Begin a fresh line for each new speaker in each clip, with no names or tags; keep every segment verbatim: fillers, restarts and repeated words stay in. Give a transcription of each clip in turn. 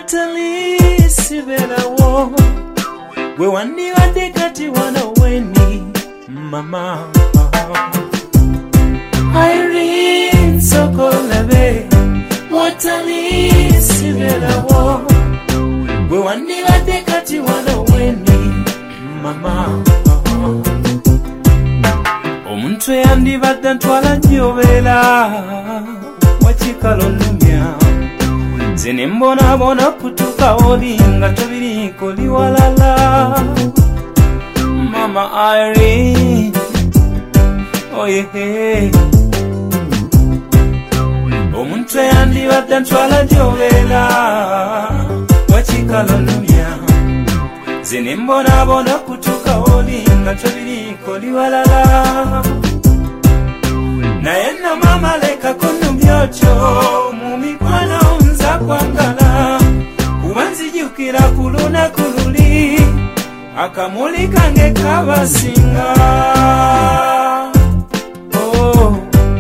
watali sibelawo we wandibadde kati wano weni mama Irene Sokolabe watali sibelawo we wandibadde kati wano weni mama omuntu yandibadde ntwala njobera wakikalo nnumya zene mbona bona kutuka oli nga tobiriko liwalala mama Irene oh yeah omuntu yandibadde ntwala njobera wakikalo nnumya zene mbona bona kutuka oli nga tobiriko liwalala naye nno mama leka kunnumyotyo mu mikwano nza kwangala kuba nzijukira ku lunaku luli akamuli kange kabasinga oh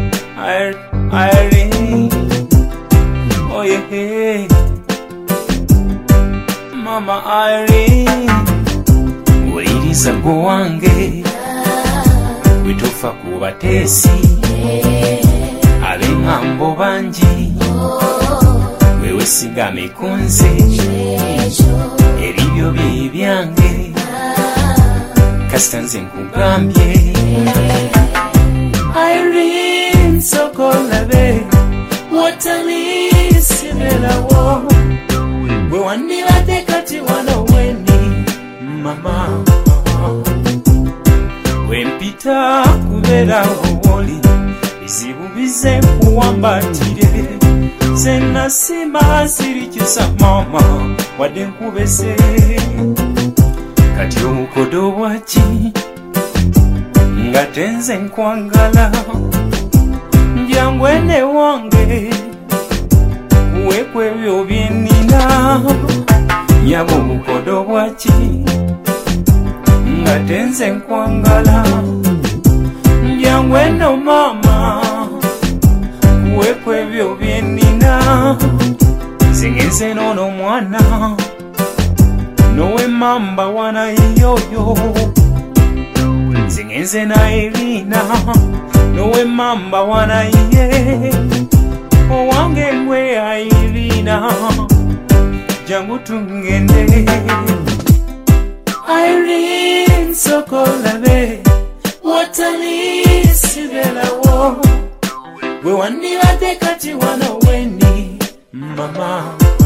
Irene oh yeah mama Irene wuliriza gwo wange witufa ku bateesi ab'engambo bangi wewe sigame kunze eribyo bye byange kasita nze nkugambye Irene Sokolabe watali sibelawo we wandibadde kati wano weni mama wempita kubeera owoli bizibu bize kuwambatire zenasima sirikyusa mama wadde nkubese kati obukodo bwaki nga tenze nkwangala njangwene wange kuweku ebyo byenina nyaba obukodo bwaki nga tenze nkwangala njangweno mama kuweku ebyo byenina zingenze nono mwana nowe mamba wana yoyo zingenze na Irina nowe mamba wana ye owange mwe Irina jangu tungende Irene Sokolabe watali sibelawo we wandibadde kati wano weni mama